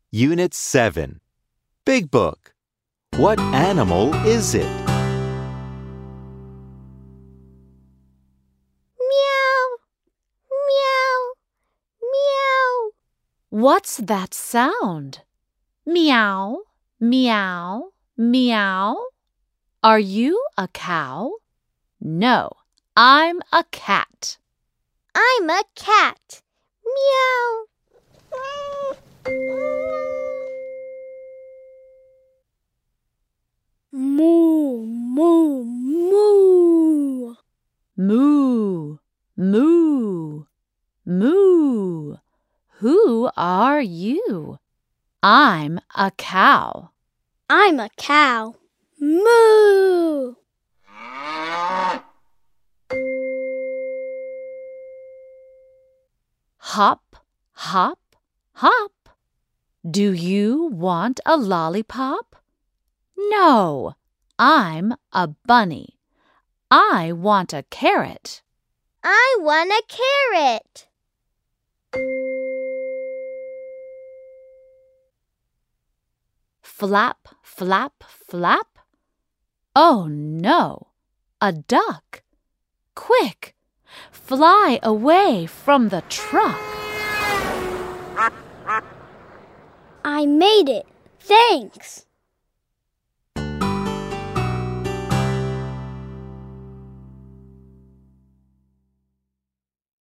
Unit 7. Big Book. What animal is it? Meow, meow, meow. What's that sound? Meow, meow, meow. Are you a cow? No, I'm a cat. I'm a cat. Meow. Moo, moo, moo. Moo, moo, moo. Who are you? I'm a cow. I'm a cow. Moo. Hop, hop, hop. Do you want a lollipop? No, I'm a bunny. I want a carrot. I want a carrot. Flap, flap, flap. Oh no, a duck. Quick, fly away from the truck. I made it. Thanks.